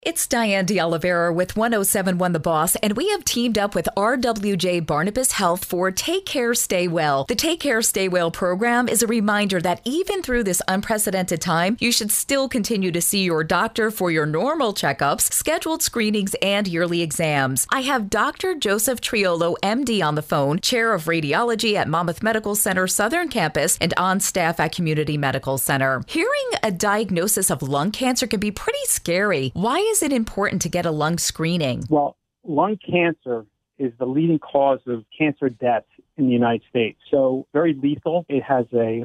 It's Diane DeOliveira with 107.1 The Boss, and we have teamed up with RWJ Barnabas Health for Take Care, Stay Well. The Take Care, Stay Well program is a reminder that even through this unprecedented time, you should still continue to see your doctor for your normal checkups, scheduled screenings, and yearly exams. I have Dr. Joseph Triolo, MD, on the phone, chair of radiology at Monmouth Medical Center Southern Campus and on staff at Community Medical Center. Hearing a diagnosis of lung cancer can be pretty scary. Why is it important to get a lung screening? Well, lung cancer is the leading cause of cancer deaths in the United States. So very lethal. It has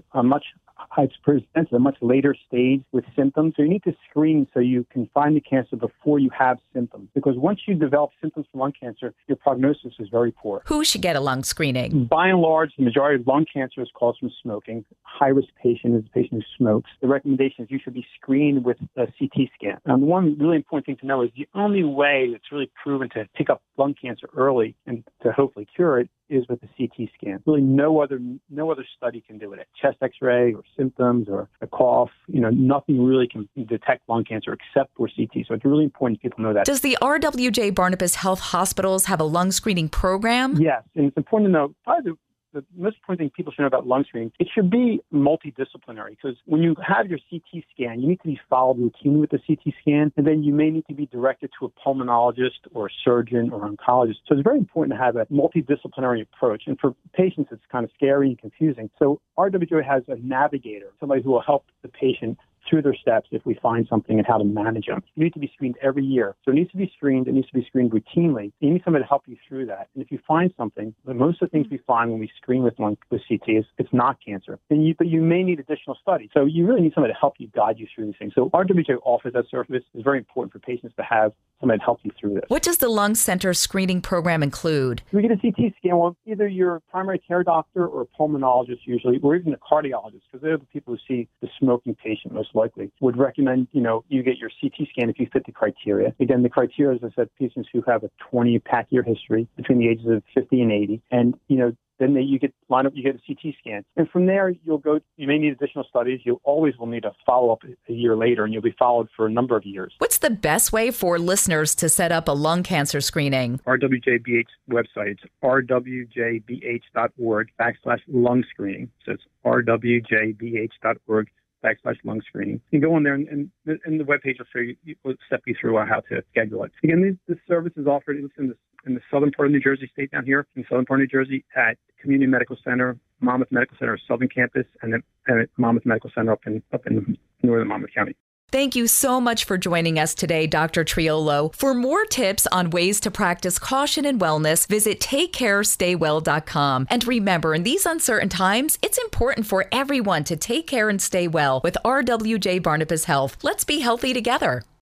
it's presented a much later stage with symptoms. So you need to screen so you can find the cancer before you have symptoms. Because once you develop symptoms for lung cancer, your prognosis is very poor. Who should get a lung screening? By and large, the majority of lung cancer is caused from smoking. High-risk patient is a patient who smokes. The recommendation is you should be screened with a CT scan. And one really important thing to know is the only way it's really proven to pick up lung cancer early and to hopefully cure it is with the CT scan. Really, no other study can do it. A chest X-ray or symptoms or a cough, nothing really can detect lung cancer except for CT. So it's really important people know that. Does the RWJ Barnabas Health Hospitals have a lung screening program? Yes, and it's important to know. Probably the most important thing people should know about lung screening, it should be multidisciplinary, because when you have your CT scan, you need to be followed routinely with the CT scan, and then you may need to be directed to a pulmonologist or a surgeon or oncologist. So it's very important to have a multidisciplinary approach. And for patients, it's kind of scary and confusing. So RWJ has a navigator, somebody who will help the patient through their steps if we find something and how to manage them. You need to be screened every year. So it needs to be screened. It needs to be screened routinely. You need somebody to help you through that. And if you find something, most of the things we find when we screen with CT is it's not cancer. But you may need additional studies. So you really need somebody to help you, guide you through these things. So RWJ offers that service. It's very important for patients to have somebody to help you through this. What does the lung center screening program include? We get a CT scan. Well, either your primary care doctor or a pulmonologist usually, or even a cardiologist, because they're the people who see the smoking patient most likely, would recommend, you get your CT scan if you fit the criteria. Again, the criteria, as I said, patients who have a 20-pack year history between the ages of 50 and 80. And, then you get a CT scan. And from there, you may need additional studies. You always will need a follow-up a year later, and you'll be followed for a number of years. What's the best way for listeners to set up a lung cancer screening? RWJBH website. It's rwjbh.org/lung screening. So it's rwjbh.org/lung screening. You can go on there and the webpage will step you through how to schedule it. Again, this service is offered in the southern part of New Jersey, state down here, in the southern part of New Jersey at Community Medical Center, Monmouth Medical Center, Southern Campus, and at Monmouth Medical Center up in northern Monmouth County. Thank you so much for joining us today, Dr. Triolo. For more tips on ways to practice caution and wellness, visit TakeCareStayWell.com. And remember, in these uncertain times, it's important for everyone to take care and stay well with RWJ Barnabas Health. Let's be healthy together.